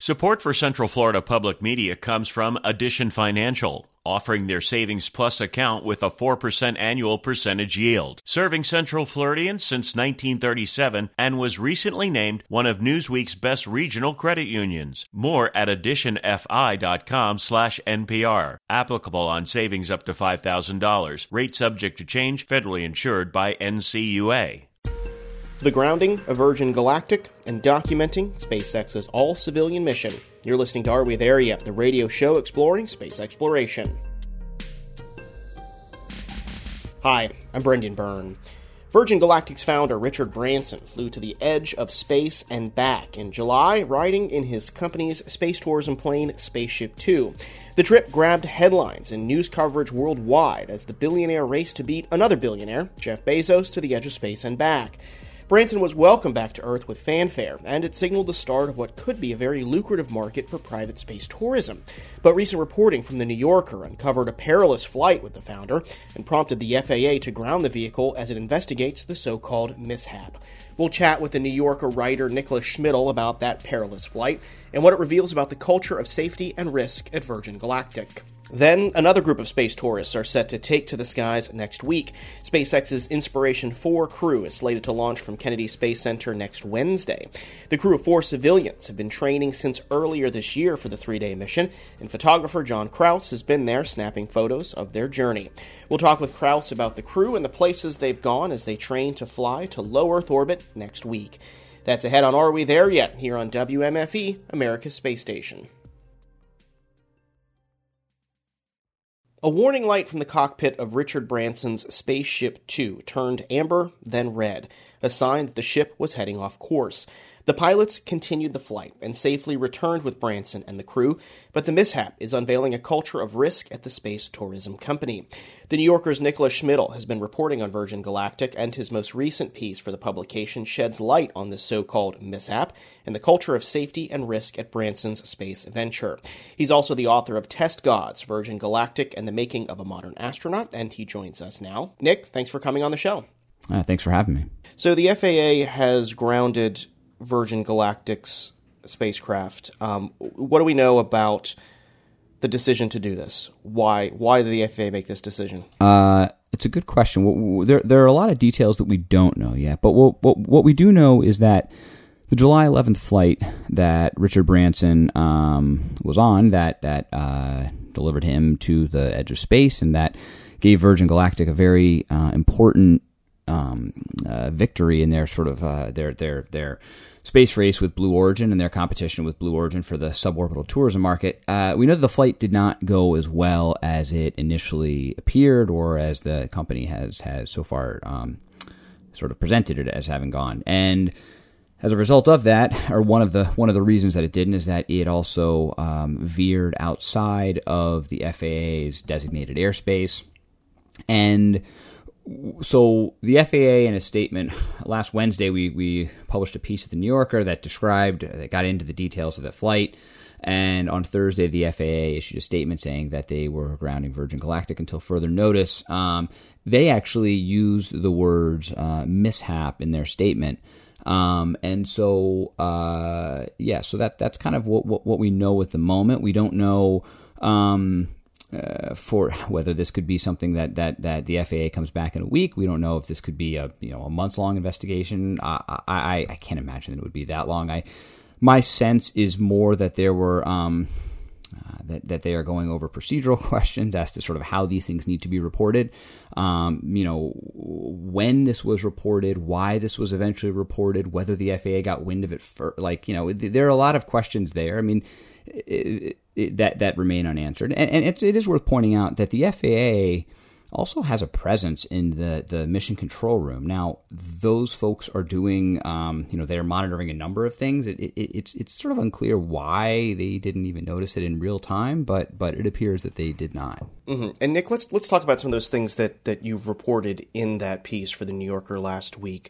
Support for Central Florida Public Media comes from Addition Financial, offering their Savings Plus account with a 4% annual percentage yield. Serving Central Floridians since 1937 and was recently named one of Newsweek's best regional credit unions. More at additionfi.com/NPR. Applicable on savings up to $5,000. Rate subject to change. Federally insured by NCUA. The grounding of Virgin Galactic and documenting SpaceX's all-civilian mission. You're listening to Are We There Yet?, the radio show exploring space exploration. Hi, I'm Brendan Byrne. Virgin Galactic's founder, Richard Branson, flew to the edge of space and back in July, riding in his company's space tourism plane, Spaceship Two. The trip grabbed headlines and news coverage worldwide as the billionaire raced to beat another billionaire, Jeff Bezos, to the edge of space and back. Branson was welcomed back to Earth with fanfare, and it signaled the start of what could be a very lucrative market for private space tourism. But recent reporting from The New Yorker uncovered a perilous flight with the founder and prompted the FAA to ground the vehicle as it investigates the so-called mishap. We'll chat with The New Yorker writer Nicholas Schmidl about that perilous flight and what it reveals about the culture of safety and risk at Virgin Galactic. Then, another group of space tourists are set to take to the skies next week. SpaceX's Inspiration 4 crew is slated to launch from Kennedy Space Center next Wednesday. The crew of 4 civilians have been training since earlier this year for the 3-day mission, and photographer John Kraus has been there snapping photos of their journey. We'll talk with Kraus about the crew and the places they've gone as they train to fly to low Earth orbit next week. That's ahead on Are We There Yet? Here on WMFE, America's Space Station. A warning light from the cockpit of Richard Branson's Spaceship Two turned amber, then red, a sign that the ship was heading off course. The pilots continued the flight and safely returned with Branson and the crew, but the mishap is unveiling a culture of risk at the space tourism company. The New Yorker's Nicholas Schmidl has been reporting on Virgin Galactic, and his most recent piece for the publication sheds light on this so-called mishap and the culture of safety and risk at Branson's space venture. He's also the author of Test Gods, Virgin Galactic and the Making of a Modern Astronaut, and he joins us now. Nick, thanks for coming on the show. Thanks for having me. So the FAA has grounded Virgin Galactic's spacecraft. What do we know about the decision to do this? Why did the FAA make this decision? It's a good question. There are a lot of details that we don't know yet, but what we do know is that the July 11th flight that Richard Branson was on, that delivered him to the edge of space, and that gave Virgin Galactic a very important victory in their sort of their space race with Blue Origin and their competition with Blue Origin for the suborbital tourism market. We know that the flight did not go as well as it initially appeared, or as the company has so far sort of presented it as having gone. And as a result of that, or one of the reasons that it didn't, is that it also veered outside of the FAA's designated airspace. And so the FAA, in a statement last Wednesday, we published a piece at the New Yorker that got into the details of the flight. And on Thursday, the FAA issued a statement saying that they were grounding Virgin Galactic until further notice. They actually used the words mishap in their statement. And so, so that's kind of what we know at the moment. We don't know for whether this could be something that the FAA comes back in a week. We don't know if this could be a months-long investigation. I can't imagine that it would be that long. My sense is more that there were that they are going over procedural questions as to sort of how these things need to be reported. When this was reported, why this was eventually reported, whether the FAA got wind of it. There are a lot of questions there. I mean, that remain unanswered, and it is worth pointing out that the FAA also has a presence in the mission control room. Now, those folks are doing, they're monitoring a number of things. It's sort of unclear why they didn't even notice it in real time, but it appears that they did not. Mm-hmm. And Nick, let's talk about some of those things that you've reported in that piece for the New Yorker last week.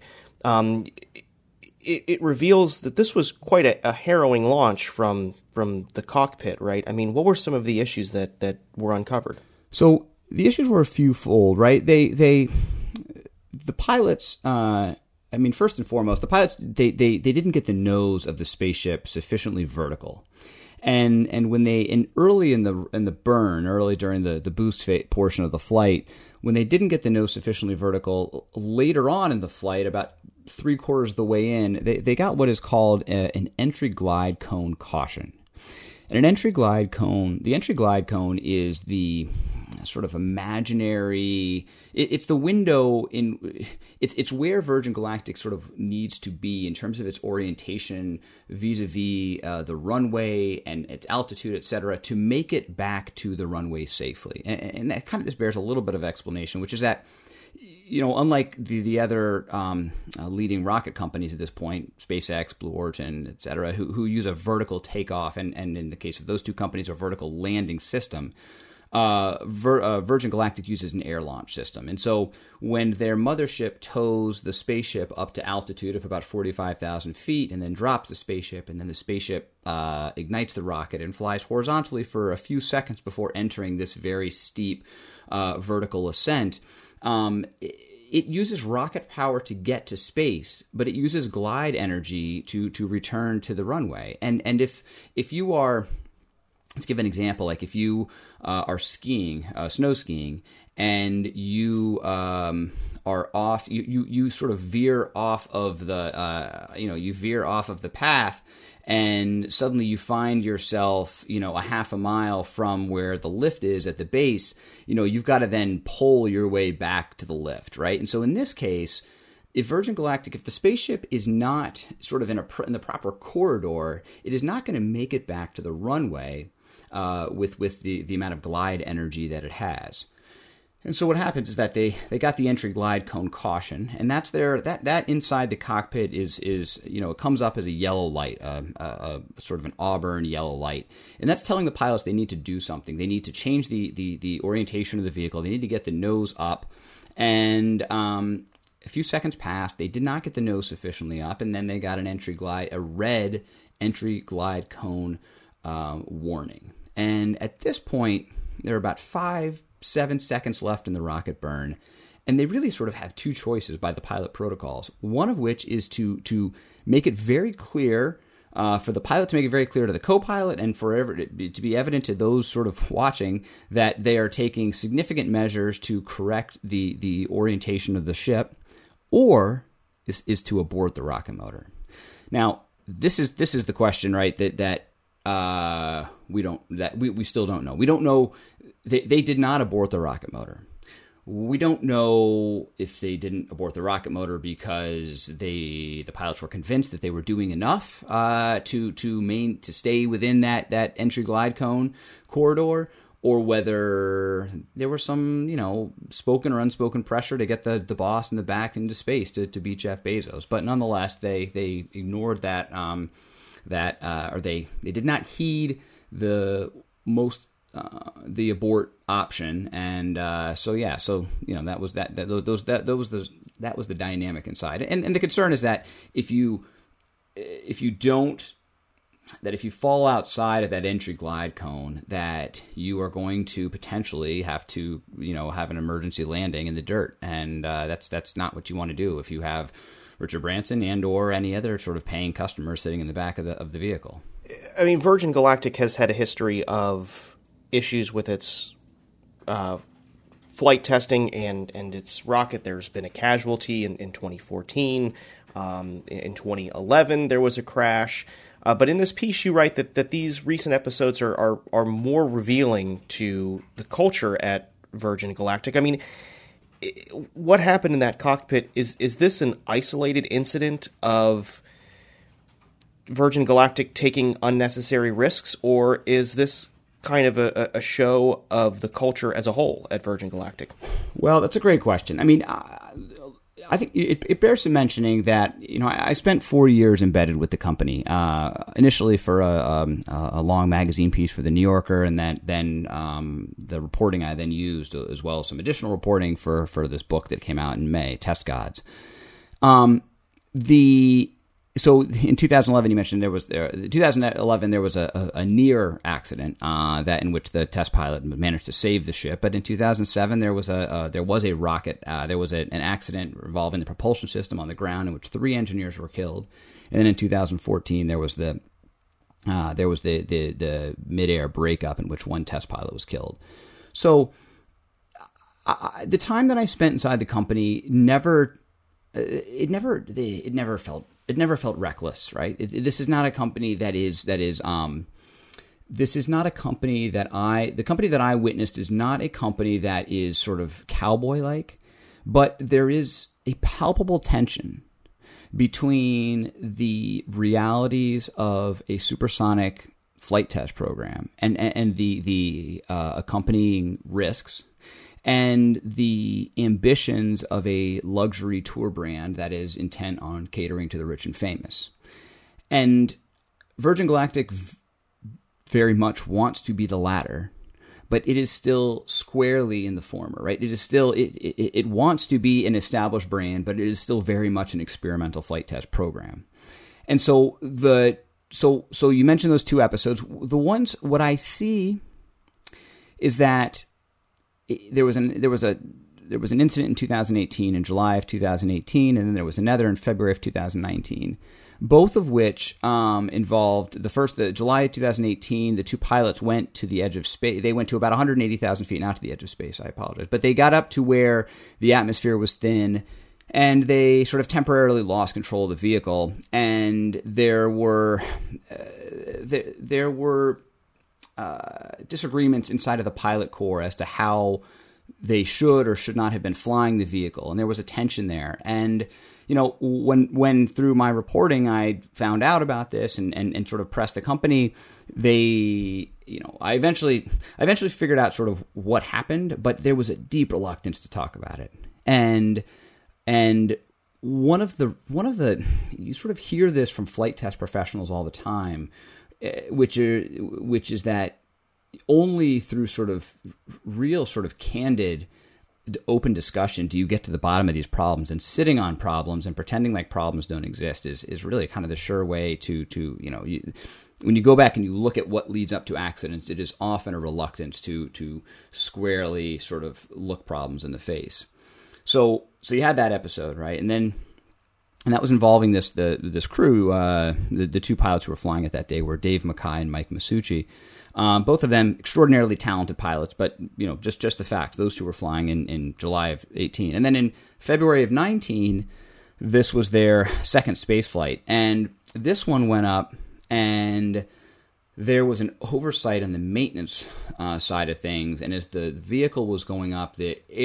It reveals that this was quite a harrowing launch from the cockpit, right? I mean, what were some of the issues that were uncovered? So the issues were a few-fold, right? The pilots I mean, first and foremost, the pilots, they didn't get the nose of the spaceship sufficiently vertical. And when early in the burn, early during the boost portion of the flight, when they didn't get the nose sufficiently vertical, later on in the flight, about 3/4 of the way in, they got what is called an entry glide cone caution. And the entry glide cone is the sort of imaginary, it's the window it's where Virgin Galactic sort of needs to be in terms of its orientation vis-a-vis the runway and its altitude, etc., to make it back to the runway safely. And that kind of this bears a little bit of explanation, which is that, unlike the other leading rocket companies at this point, SpaceX, Blue Origin, et cetera, who use a vertical takeoff, and in the case of those two companies, a vertical landing system, Virgin Galactic uses an air launch system. And so when their mothership tows the spaceship up to altitude of about 45,000 feet and then drops the spaceship, and then the spaceship ignites the rocket and flies horizontally for a few seconds before entering this very steep vertical ascent, it uses rocket power to get to space, but it uses glide energy to return to the runway. And if you are, let's give an example, like if you are skiing, snow skiing, and you are off, you sort of veer off of the, you veer off of the path, and suddenly you find yourself, a half a mile from where the lift is at the base, you've got to then pull your way back to the lift, right? And so in this case, if Virgin Galactic, if the spaceship is not sort of in the proper corridor, it is not going to make it back to the runway with the amount of glide energy that it has. And so what happens is that they got the entry glide cone caution, and that's that inside the cockpit is it comes up as a yellow light, a sort of an auburn yellow light, and that's telling the pilots they need to do something. They need to change the orientation of the vehicle. They need to get the nose up, and a few seconds passed. They did not get the nose sufficiently up, and then they got a red entry glide cone warning. And at this point, there are about 5-7 seconds left in the rocket burn, and they really sort of have two choices by the pilot protocols. One of which is to make it very clear, for the pilot to make it very clear to the co-pilot and for it to be evident to those sort of watching that they are taking significant measures to correct the orientation of the ship, or is to abort the rocket motor. Now, this is the question, right? That we still don't know. We don't know. They did not abort the rocket motor. We don't know if they didn't abort the rocket motor because the pilots were convinced that they were doing enough to stay within that entry glide cone corridor, or whether there was some spoken or unspoken pressure to get the boss in the back into space to beat Jeff Bezos. But nonetheless, they ignored that. Or they did not heed the abort option, and that was the dynamic inside. And the concern is that if you fall outside of that entry glide cone, that you are going to potentially have to have an emergency landing in the dirt, and that's not what you want to do if you have Richard Branson and or any other sort of paying customer sitting in the back of the vehicle. I mean, Virgin Galactic has had a history of issues with its flight testing and its rocket. There's been a casualty in 2014. In 2011, there was a crash. But in this piece, you write that these recent episodes are more revealing to the culture at Virgin Galactic. I mean, what happened in that cockpit, is this an isolated incident of Virgin Galactic taking unnecessary risks, or is this kind of a show of the culture as a whole at Virgin Galactic? Well, that's a great question. I mean, I think it bears some mentioning that I spent 4 years embedded with the company. Initially for a long magazine piece for the New Yorker, and then the reporting I then used, as well as some additional reporting for this book that came out in May, Test Gods. So in 2011, you mentioned 2011 there was a near accident that in which the test pilot managed to save the ship. But in 2007 there was a rocket. There was an accident involving the propulsion system on the ground in which 3 engineers were killed. And then in 2014 there was the midair breakup in which 1 test pilot was killed. So the time that I spent inside the company never felt reckless, right? This is not a company the company that I witnessed is not a company that is sort of cowboy-like, but there is a palpable tension between the realities of a supersonic flight test program and the accompanying risks, and the ambitions of a luxury tour brand that is intent on catering to the rich and famous. And Virgin Galactic very much wants to be the latter, but it is still squarely in the former, right? It is still, it wants to be an established brand, but it is still very much an experimental flight test program. And so so you mentioned those 2 episodes. What I see is that there was an incident in 2018, in July of 2018, and then there was another in February of 2019, both of which involved the July of 2018. The 2 pilots went to the edge of space. They went to about 180,000 feet, not to the edge of space. I apologize, but they got up to where the atmosphere was thin, and they sort of temporarily lost control of the vehicle. And there were disagreements inside of the pilot corps as to how they should or should not have been flying the vehicle, and there was a tension there. And when through my reporting I found out about this and sort of pressed the company, I eventually figured out sort of what happened, but there was a deep reluctance to talk about it. And one of the you sort of hear this from flight test professionals all the time, which is that only through sort of real sort of candid open discussion do you get to the bottom of these problems. And sitting on problems and pretending like problems don't exist is really kind of the sure way to when you go back and you look at what leads up to accidents, it is often a reluctance to squarely sort of look problems in the face. So you had that episode, right? And that was involving this crew. The 2 pilots who were flying it that day were Dave Mackay and Mike Masucci. Both of them extraordinarily talented pilots, but just the fact those 2 were flying in July of 18, and then in February of 19, this was their second space flight, and this one went up, and there was an oversight on the maintenance side of things, and as the vehicle was going up,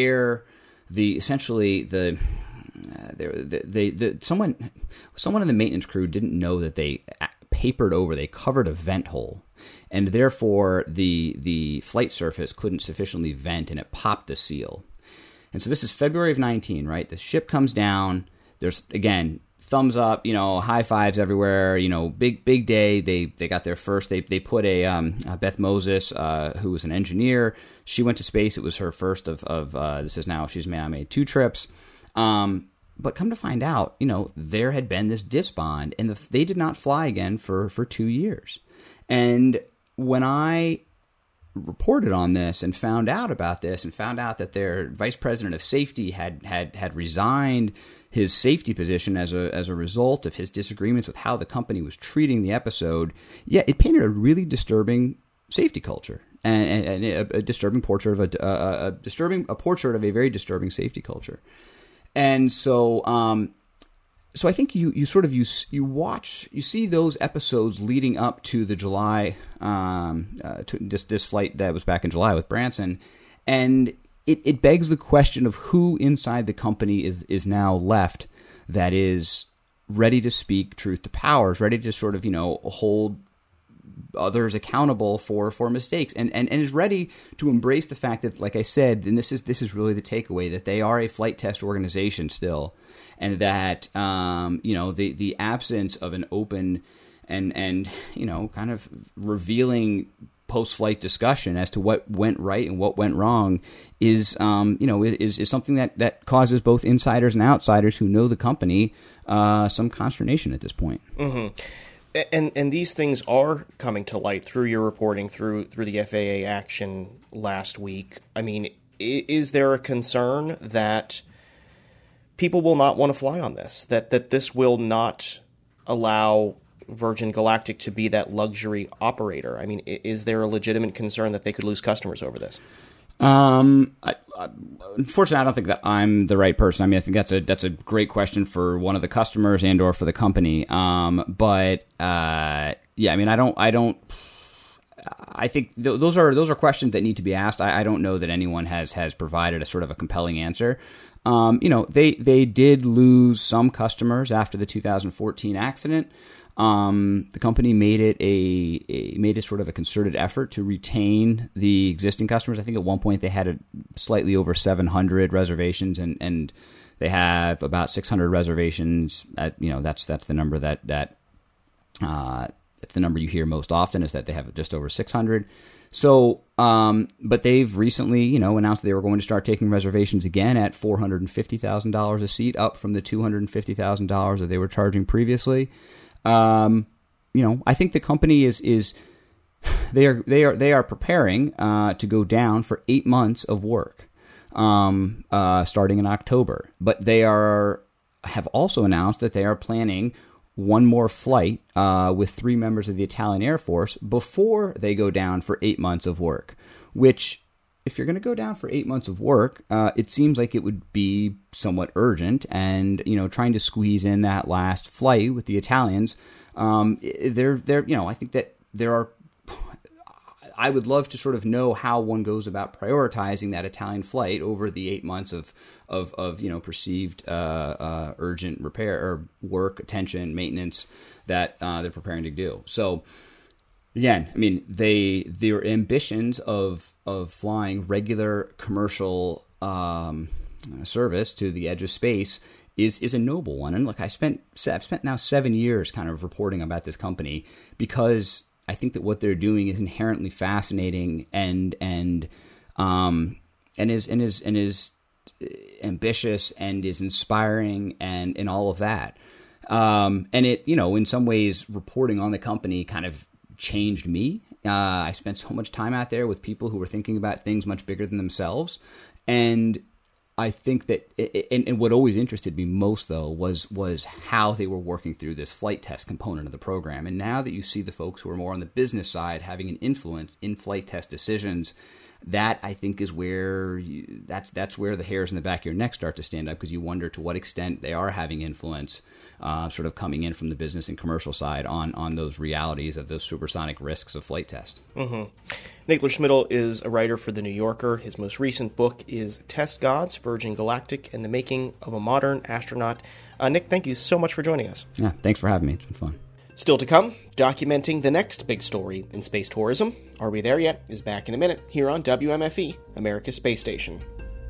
someone in the maintenance crew didn't know that they covered a vent hole, and therefore the flight surface couldn't sufficiently vent, and it popped the seal. And so this is February of 19, right? The ship comes down. There's, again, thumbs up, high fives everywhere. Big day. They got there first. They put a Beth Moses, who was an engineer. She went to space. It was her first of she's now made 2 trips. But come to find out, there had been this disbond, and they did not fly again for 2 years. And when I reported on this and found out about this and found out that their vice president of safety had resigned his safety position as a result of his disagreements with how the company was treating the episode, it painted a really disturbing safety culture and a disturbing portrait of a portrait of a very disturbing safety culture. And so I think you see those episodes leading up to the July to this flight that was back in July with Branson, and it begs the question of who inside the company is now left that is ready to speak truth to power, is ready to sort of hold others accountable for mistakes, and is ready to embrace the fact that, like I said, and this is really the takeaway, that they are a flight test organization still, and that the absence of an open and kind of revealing post-flight discussion as to what went right and what went wrong is something that causes both insiders and outsiders who know the company some consternation at this point. Mm-hmm. And these things are coming to light through your reporting, through the FAA action last week. I mean, is there a concern that people will not want to fly on this, that this will not allow Virgin Galactic to be that luxury operator? I mean, is there a legitimate concern that they could lose customers over this? Unfortunately, I don't think that I'm the right person. I mean, I think that's a great question for one of the customers and or for the company. But I mean, I think those are questions that need to be asked. I don't know that anyone has provided a sort of a compelling answer. They did lose some customers after the 2014 accident. The company made it sort of a concerted effort to retain the existing customers. I think at one point they had slightly over 700 reservations, and they have about 600 reservations. That's the number that's the number you hear most often, is that they have just over 600. So, but they've recently, announced that they were going to start taking reservations again at $450,000 a seat, up from the $250,000 that they were charging previously. I think the company is they are preparing to go down for 8 months of work, starting in October. But they have also announced that they are planning one more flight with 3 members of the Italian Air Force before they go down for 8 months of work, which, if you're going to go down for 8 months of work, it seems like it would be somewhat urgent. And, trying to squeeze in that last flight with the Italians, I think that I would love to sort of know how one goes about prioritizing that Italian flight over the 8 months of perceived urgent repair or work, attention, maintenance that they're preparing to do. So, again, I mean, their ambitions of flying regular commercial service to the edge of space is a noble one. And look, I've spent now 7 years kind of reporting about this company because I think that what they're doing is inherently fascinating and is ambitious and is inspiring and all of that. And it, in some ways, reporting on the company kind of changed me. I spent so much time out there with people who were thinking about things much bigger than themselves. And I think that, and what always interested me most, though, was how they were working through this flight test component of the program. And now that you see the folks who are more on the business side having an influence in flight test decisions, that I think is where that's where the hairs in the back of your neck start to stand up, because you wonder to what extent they are having influence, sort of coming in from the business and commercial side on those realities of those supersonic risks of flight test. Mm-hmm. Nick Schmidl is a writer for The New Yorker. His most recent book is Test Gods, Virgin Galactic, and the Making of a Modern Astronaut. Nick, thank you so much for joining us. Yeah, thanks for having me. It's been fun. Still to come, documenting the next big story in space tourism. Are We There Yet? Is back in a minute here on WMFE, America's Space Station.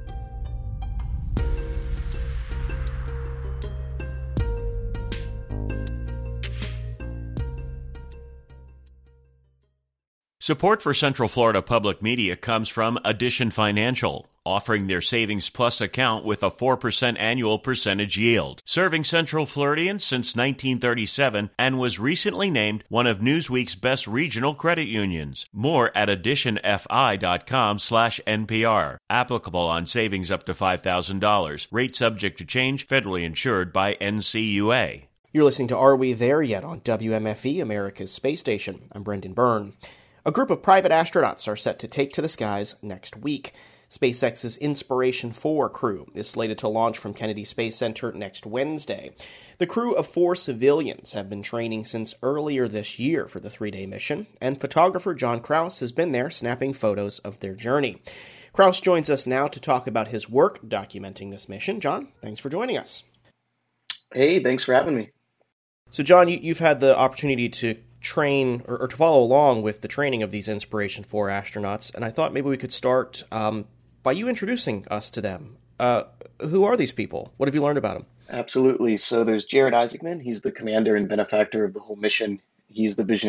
Support for Central Florida Public Media comes from Addition Financial, offering their Savings Plus account with a 4% annual percentage yield. Serving Central Floridians since 1937 and was recently named one of Newsweek's best regional credit unions. More at additionfi.com/NPR. Applicable on savings up to $5,000. Rate subject to change. Federally insured by NCUA. You're listening to Are We There Yet? On WMFE, America's Space Station. I'm Brendan Byrne. A group of private astronauts are set to take to the skies next week. SpaceX's Inspiration 4 crew is slated to launch from Kennedy Space Center next Wednesday. The crew of 4 civilians have been training since earlier this year for the 3-day mission, and photographer John Krause has been there snapping photos of their journey. Krause joins us now to talk about his work documenting this mission. John, thanks for joining us. Hey, thanks for having me. So, John, you've had the opportunity to train or to follow along with the training of these Inspiration 4 astronauts, and I thought maybe we could start by you introducing us to them. Who are these people? What have you learned about them? Absolutely. So there's Jared Isaacman. He's the commander and benefactor of the whole mission. He's the visionary that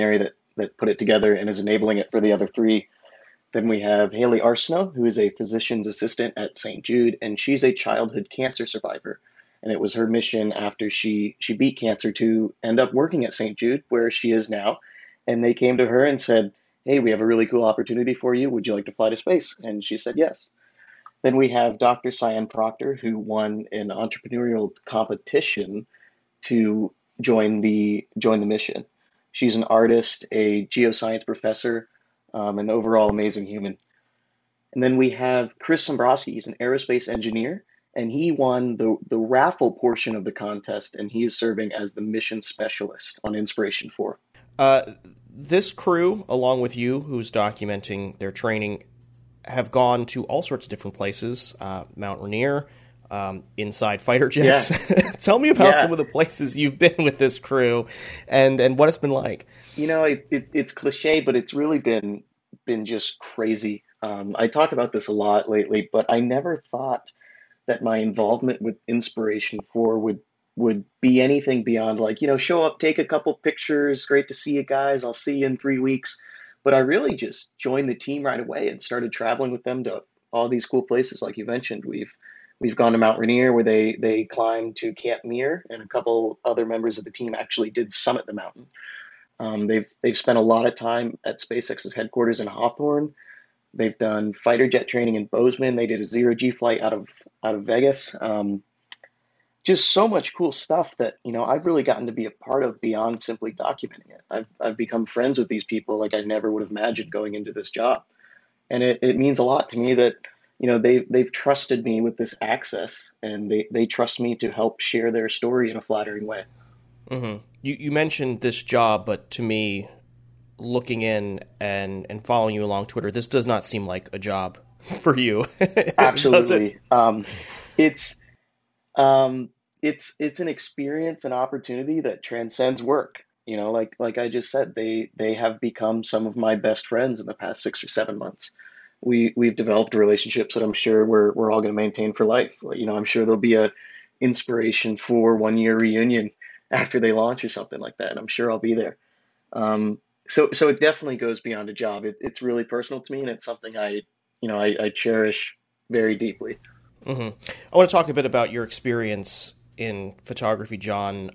that put it together and is enabling it for the other three. Then we have Haley Arsenault, who is a physician's assistant at St. Jude, and she's a childhood cancer survivor. And it was her mission after she beat cancer to end up working at St. Jude, where she is now. And they came to her and said, "Hey, we have a really cool opportunity for you. Would you like to fly to space?" And she said yes. Then we have Dr. Cyan Proctor, who won an entrepreneurial competition to join the mission. She's an artist, a geoscience professor, an overall amazing human. And then we have Chris Sombrosky. He's an aerospace engineer, and he won the raffle portion of the contest, and he is serving as the mission specialist on Inspiration 4. This crew, along with you, who's documenting their training, have gone to all sorts of different places, Mount Rainier, inside fighter jets. Yeah. Tell me about Yeah. some of the places you've been with this crew and what it's been like. It's cliche, but it's really been just crazy. I talk about this a lot lately, but I never thought that my involvement with Inspiration 4 would be anything beyond like, show up, take a couple pictures, great to see you guys, I'll see you in 3 weeks. But I really just joined the team right away and started traveling with them to all these cool places, like you mentioned. We've gone to Mount Rainier, where they climbed to Camp Muir, and a couple other members of the team actually did summit the mountain. They've spent a lot of time at SpaceX's headquarters in Hawthorne. They've done fighter jet training in Bozeman. They did a zero-G flight out of Vegas. Just so much cool stuff that I've really gotten to be a part of beyond simply documenting it. I've become friends with these people like I never would have imagined going into this job, and it means a lot to me that they've trusted me with this access, and they trust me to help share their story in a flattering way. Mm-hmm. You mentioned this job, but to me, looking in and following you along Twitter, this does not seem like a job for you. Absolutely. It's it's an experience, an opportunity that transcends work. Like I just said, they have become some of my best friends in the past 6 or 7 months. We've developed relationships that I'm sure we're all going to maintain for life. I'm sure there'll be a Inspiration for 1 year reunion after they launch or something like that, and I'm sure I'll be there. So it definitely goes beyond a job. It's really personal to me, and it's something I cherish very deeply. Mm-hmm. I want to talk a bit about your experience in photography, John.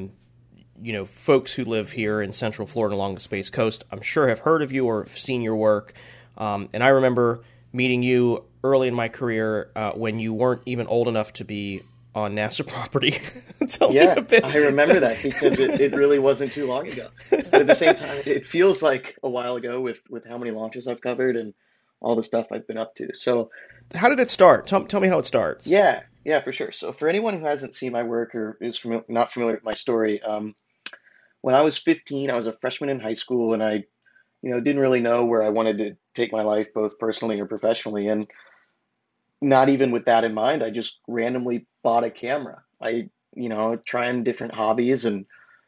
Folks who live here in Central Florida along the Space Coast, I'm sure have heard of you or have seen your work. And I remember meeting you early in my career when you weren't even old enough to be on NASA property. Tell me a bit. I remember that because it really wasn't too long ago. But at the same time, it feels like a while ago with how many launches I've covered and all the stuff I've been up to. So how did it start? Tell me how it starts. Yeah, for sure. So for anyone who hasn't seen my work or is not familiar with my story, when I was 15, I was a freshman in high school, and I didn't really know where I wanted to take my life, both personally or professionally. And not even with that in mind, I just randomly bought a camera. I, trying different hobbies, and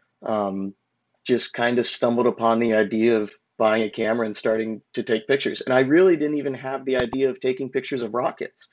just kind of stumbled upon the idea of buying a camera and starting to take pictures. And I really didn't even have the idea of taking pictures of rockets.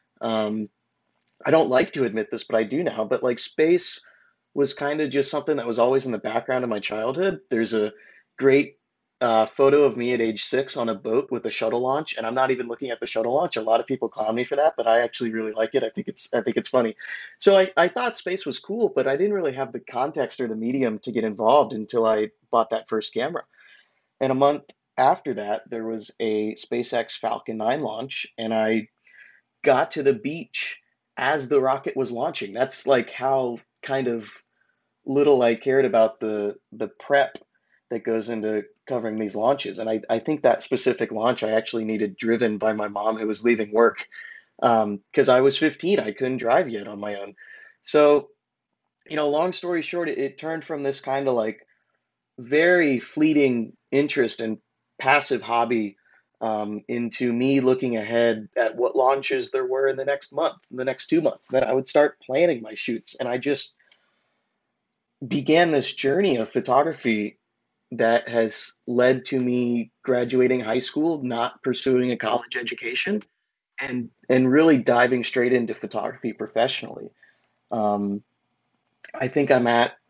I don't like to admit this, but I do now. But like, space was kind of just something that was always in the background of my childhood. There's a great photo of me at age 6 on a boat with a shuttle launch, and I'm not even looking at the shuttle launch. A lot of people clown me for that, but I actually really like it. I think it's funny. So I thought space was cool, but I didn't really have the context or the medium to get involved until I bought that first camera. And a month after that, there was a SpaceX Falcon 9 launch, and I got to the beach as the rocket was launching. That's like how kind of little I cared about the prep that goes into covering these launches. And I think that specific launch I actually needed driven by my mom, who was leaving work, because I was 15. I couldn't drive yet on my own. So, long story short, it turned from this kind of like very fleeting interest and passive hobby into me looking ahead at what launches there were in the next month, in the next 2 months. Then I would start planning my shoots, and I just began this journey of photography that has led to me graduating high school, not pursuing a college education, and really diving straight into photography professionally. I think I'm at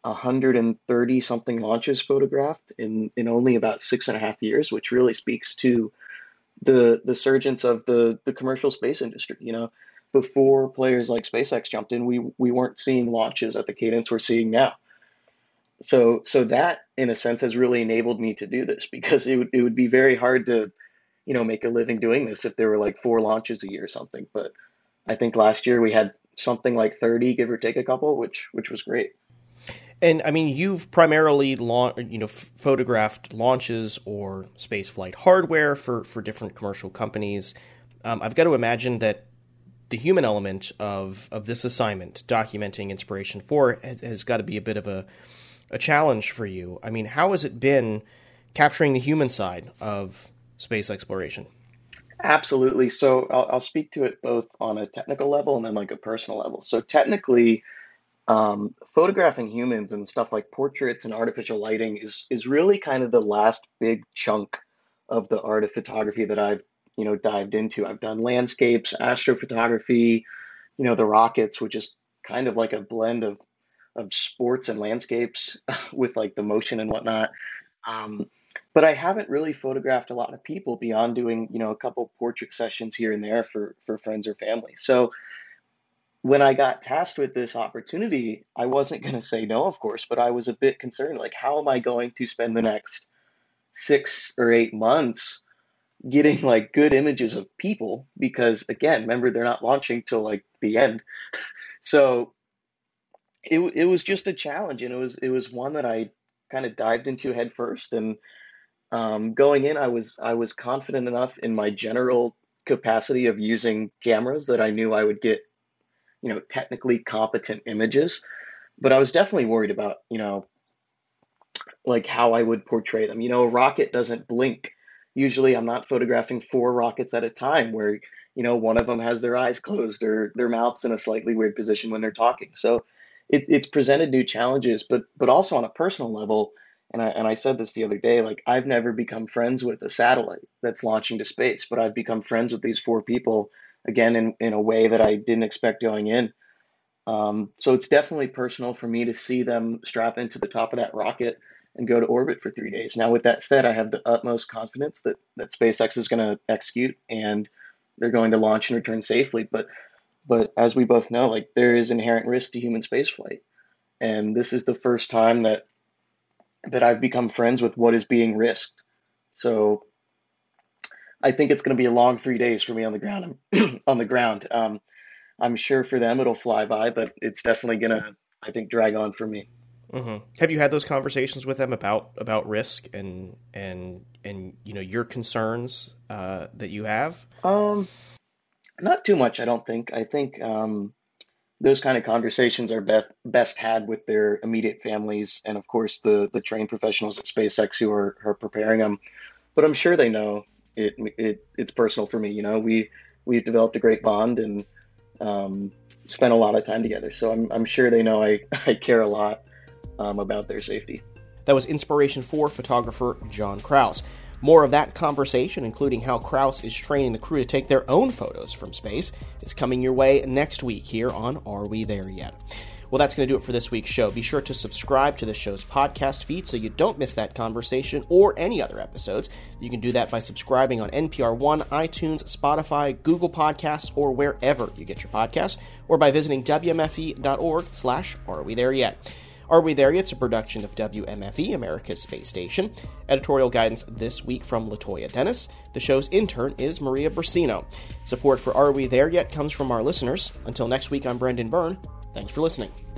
130 something launches photographed in only about 6.5 years, which really speaks to the surgence of the commercial space industry. Before players like SpaceX jumped in, we weren't seeing launches at the cadence we're seeing now. So that, in a sense, has really enabled me to do this, because it would be very hard to, make a living doing this if there were like 4 launches a year or something. But I think last year we had something like 30, give or take a couple, which was great. And I mean, you've primarily photographed launches or spaceflight hardware for different commercial companies. I've got to imagine that the human element of this assignment, documenting Inspiration 4, has got to be a bit of a challenge for you. I mean, how has it been capturing the human side of space exploration? Absolutely. So I'll speak to it both on a technical level and then like a personal level. So technically, photographing humans and stuff like portraits and artificial lighting is really kind of the last big chunk of the art of photography that I've dived into. I've done landscapes, astrophotography, the rockets, which is kind of like a blend of sports and landscapes with like the motion and whatnot. But I haven't really photographed a lot of people beyond doing, a couple portrait sessions here and there for friends or family. So when I got tasked with this opportunity, I wasn't going to say no, of course, but I was a bit concerned, like, how am I going to spend the next 6 or 8 months getting like good images of people? Because again, remember, they're not launching till like the end. So it was just a challenge, and it was one that I kind of dived into head first. And going in, I was confident enough in my general capacity of using cameras that I knew I would get, technically competent images. But I was definitely worried about, like how I would portray them. A rocket doesn't blink. Usually I'm not photographing 4 rockets at a time where, one of them has their eyes closed or their mouth's in a slightly weird position when they're talking. So it's presented new challenges, but also on a personal level. And I said this the other day, like, I've never become friends with a satellite that's launching to space, but I've become friends with these 4 people, again, in a way that I didn't expect going in. So it's definitely personal for me to see them strap into the top of that rocket and go to orbit for 3 days. Now, with that said, I have the utmost confidence that SpaceX is going to execute and they're going to launch and return safely. But as we both know, like, there is inherent risk to human spaceflight. And this is the first time that I've become friends with what is being risked. So I think it's going to be a long 3 days for me on the ground. I'm sure for them it'll fly by, but it's definitely going to, I think, drag on for me. Mm-hmm. Have you had those conversations with them about risk and your concerns that you have? Not too much, I don't think. I think those kind of conversations are best had with their immediate families and, of course, the trained professionals at SpaceX who are preparing them. But I'm sure they know it's personal for me. We've developed a great bond and spent a lot of time together. So I'm sure they know I care a lot about their safety. That was Inspiration 4 photographer John Kraus. More of that conversation, including how Kraus is training the crew to take their own photos from space, is coming your way next week here on Are We There Yet? Well, that's going to do it for this week's show. Be sure to subscribe to the show's podcast feed so you don't miss that conversation or any other episodes. You can do that by subscribing on NPR One, iTunes, Spotify, Google Podcasts, or wherever you get your podcasts, or by visiting WMFE.org/Are We There Yet? Are We There Yet? It's a production of WMFE, America's Space Station. Editorial guidance this week from Latoya Dennis. The show's intern is Maria Brasino. Support for Are We There Yet comes from our listeners. Until next week, I'm Brendan Byrne. Thanks for listening.